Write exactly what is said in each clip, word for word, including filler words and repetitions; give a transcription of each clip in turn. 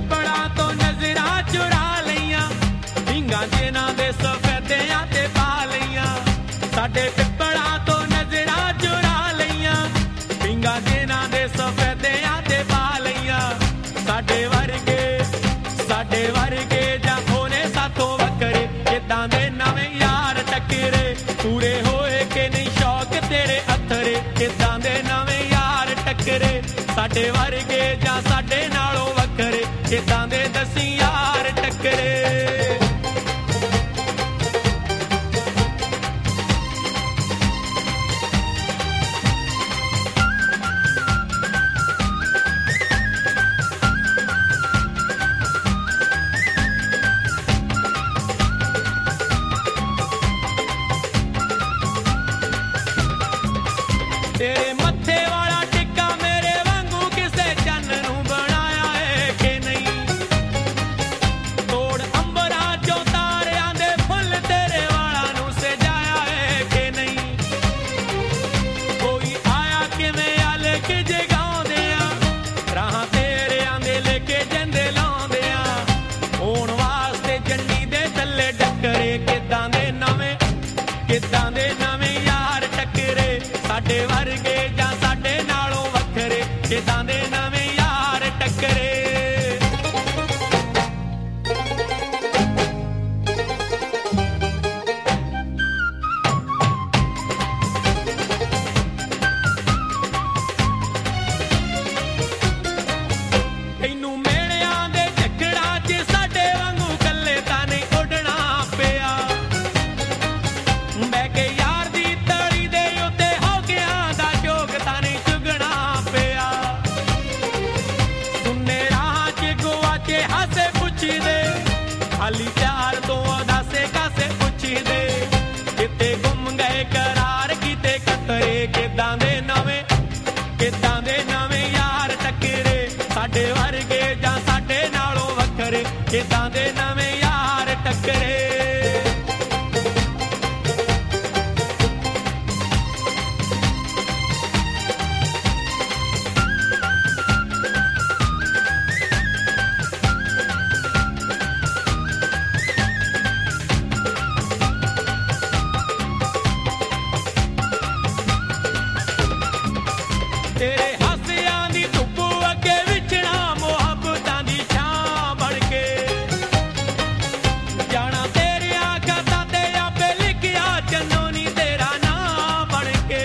ਪਿੱਪਲਾਂ ਤੋਂ ਨਜ਼ਰਾਂ ਚੁਰਾ ਲਈਆਂ, ਢੀਂਗਾਂ ਜਿਨ੍ਹਾਂ ਦੇ ਸਫੈਦਿਆਂ ਤੇ ਪਾ ਲਈਆਂ। ਸਾਡੇ ਪਿੱਪਲਾਂ ਤੋਂ ਨਜ਼ਰਾਂ ਚੁਰਾ ਲਈਆਂ, ਢੀਂਗਾਂ ਜਿਨ੍ਹਾਂ ਦੇ ਸਫੈਦਿਆਂ ਤੇ ਪਾ ਲਈਆਂ। ਸਾਡੇ ਵਰਗੇ ਸਾਡੇ ਵਰਗੇ ਜਾਂ ਉਹਨੇ ਸਾਥੋਂ ਵੱਖਰੇ, ਕਿੱਦਾਂ ਦੇ ਨਵੇਂ ਯਾਰ ਟੱਕਰੇ, ਪੂਰੇ ਹੋਏ ਕਿ ਨਹੀਂ ਸ਼ੌਕ ਤੇਰੇ ਅਥਰੇ, ਕਿੱਦਾਂ ਦੇ ਨਵੇਂ ਯਾਰ ਟੱਕਰੇ। ਸਾਡੇ ਵਰਗੇ ਜਾਂ ਸਾਡੇ ਨਾਲੋਂ ਵੱਖਰੇ, ਕਿੱਦਾਂ ਦੇ ਦਸੀਂ ਯਾਰ ਟੱਕਰੇ। ਤੇਰੇ ਮੱਥੇ ਵਾਲਾ ਟਿੱਕਾ ਮੇਰੇ ਵਾਂਗੂ ਕਿਸੇ ਚੰਨ ਨੂੰ ਬਣਾਇਆ ਏ ਕਿ ਨਹੀਂ। ਤੋੜ ਅੰਬਰਾਂ ਚੋਂ ਤਾਰਿਆਂ ਦੇ ਫੁੱਲ ਤੇਰੇ ਵਾਲਾਂ ਨੂੰ ਸਜਾਇਆ ਏ ਕਿ ਨਹੀਂ। ਕੋਈ ਆਇਆ ਕਿਵੇਂ ਆਲ ਕੇ ਜਗਾਉਂਦੇ ਆ, ਰਾਹਾਂ ਤੇਰਿਆਂ ਦੇ ਲੈ ਕੇ ਜੰਦੇ ਲਾਉਂਦੇ ਆ। ਹੋਣ ਵਾਸਤੇ ਜੰਡੀ ਦੇ ਥੱਲੇ ਡੱਕਰੇ, ਕਿੱਦਾਂ ਦੇ ਨਵੇਂ ਕਿੱਦਾਂ ਦੇ ਨਵੇਂ ਯਾਰ ਟੱਕਰੇ। ਸਾਡੇ ਵਰਗੇ ਜਾਂ ਸਾਡੇ ਨਾਲੋਂ ਵੱਖਰੇ, ਕਿੱਦਾਂ ਦੇ ਨਵੇਂ ਯਾਰ ਟੱਕਰੇ। ਤੈਨੂੰ ਮੇਲਿਆਂ ਦੇ ਝੱਖੜਾਂ 'ਚ ਸਾਡੇ ਵਾਂਗੂ ਕੱਲੇ ਤਾਂ ਨਹੀਂ ਉੱਡਣਾ ਪਿਆ। ਬਹਿ ਕੇ ਯਾਰ ਦੀ ਤਲੀ ਦੇ ਉੱਤੇ ਹੌਕਿਆਂ ਦਾ ਜੋਗ ਤਾਂ ਨਹੀਂ ਚੁਗਣਾ ਪਿਆ। ਸੁੰਨੇ ਰਾਹਾਂ 'ਚ ਗੁਆਚੇ ਹਾਸੇ ਪੁੱਛਦੇ, ਖਾਲੀ ਪਿਆਰ ਤੋਂ ਉਦਾਸੇ ਕਾਸੇ ਪੁੱਛਦੇ। ਕਿਤੇ ਗੁੰਮ ਗਏ ਕਰਾਰ ਕੀਤੇ ਕਤਰੇ, ਕਿੱਦਾਂ ਦੇ ਨਵੇਂ ਕਿੱਦਾਂ ਦੇ ਨਵੇਂ ਯਾਰ ਟੱਕਰੇ। ਸਾਡੇ ਵਰਗੇ ਜਾਂ ਸਾਡੇ ਨਾਲੋਂ ਵੱਖਰੇ, ਕਿੱਦਾਂ ਦੇ ਨਵੇਂ ਯਾਰ ਟੱਕਰੇ। ਤੇਰੇ ਹਾਸਿਆਂ ਦੀ ਧੁੱਪ ਅੱਗੇ ਵਿਛਣਾ ਮੁਹੱਬਤਾਂ ਦੀ ਛਾਂ ਬਣ ਕੇ। ਜਾਣਾ ਤੇਰੀਆਂ ਖਾਤਾਂ ਤੇ ਆਪੇ ਲਿਖਿਆ ਚੰਨੋ ਨੀ ਤੇਰਾ ਨਾਂ ਬਣ ਕੇ।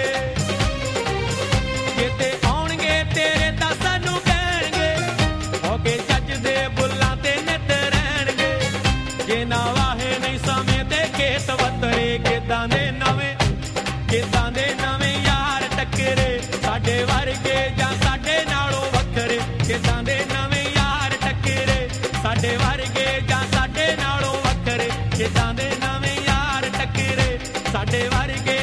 ਕਿਤੇ ਆਉਣਗੇ ਤੇਰੇ ਤਾਂ ਸਾਨੂੰ ਕਹਿਣਗੇ, ਹੋ ਕੇ ਜੱਜ ਦੇ ਬੁੱਲਾਂ ਤੇ ਨਿੱਤ ਰਹਿਣਗੇ। ਜੇ ਨਾ ਵਾਹੇ ਨਹੀਂ ਸਮੇਂ ਤੇ ਖੇਤ ਵੱਤਰੇ, ਕਿੱਦਾਂ ਦੇ ਨਵੇਂ ਕਿੱਦਾਂ ਦੇ ਨਵੇਂ ਯਾਰ ਟੱਕਰੇ। ਸਾਡੇ ਵਰਗੇ ਜਾਂ ਸਾਡੇ ਨਾਲੋਂ ਵੱਖਰੇ, ਕਿੱਦਾਂ ਦੇ ਨਵੇਂ ਯਾਰ ਟੱਕਰੇ। ਸਾਡੇ ਵਰਗੇ ਜਾਂ ਸਾਡੇ ਨਾਲੋਂ ਵੱਖਰੇ, ਕਿੱਦਾਂ ਦੇ ਨਵੇਂ ਯਾਰ ਟੱਕਰੇ। ਸਾਡੇ ਵਰਗੇ